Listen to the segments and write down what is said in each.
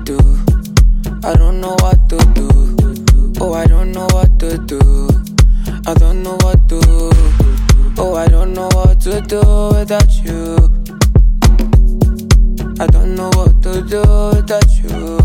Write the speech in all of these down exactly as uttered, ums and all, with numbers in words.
do. I don't know what to do. Oh, I don't know what to do. I don't know what to do. Oh, I don't know what to do without you. I don't know what to do without you.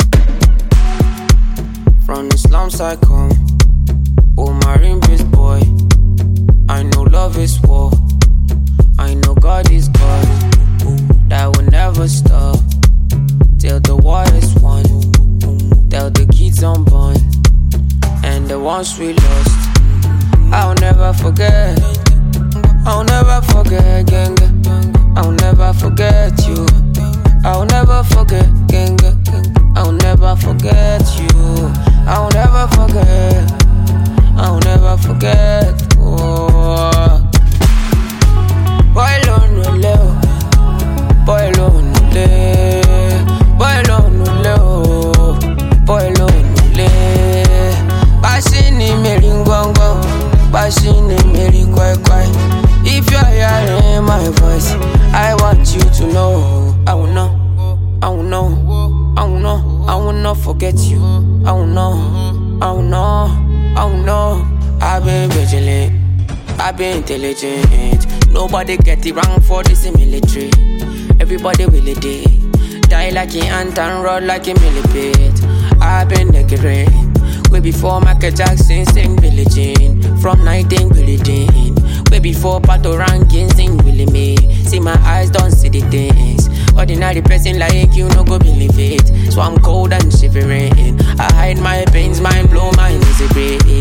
From the slums I come, oh marine beast boy. I know love is war. I know God is God. That will never stop till the war is won. Till the kids unborn and the ones we lost. I'll never forget. I'll never forget, gang. I'll never forget you. I'll never forget, gang. I'll never forget you. I'll never forget. I'll never forget. Oh. Boy, alone no leo. Boy, alone no leo. Boy, alone no leo. Boy, alone no leo. Bashini meringwango. Bashini meringwai. If you're hearing my voice, I want you to know. I will know. I will know. I will know. I will not forget you. I will know. I will know. I will know. I've been vigilant. I've been intelligent. Nobody get it wrong for this military. Everybody will it day. Die like an ant and run like a millipede. I've been negligent. Way before Michael Jackson sing Billie Jean. From nineteen building. Way before Pato Rankin sing Willie Mae. See my eyes don't see the things. Ordinary person like you no go believe it. So I'm cold and shivering. I hide my pains, mind blow, mind is a break.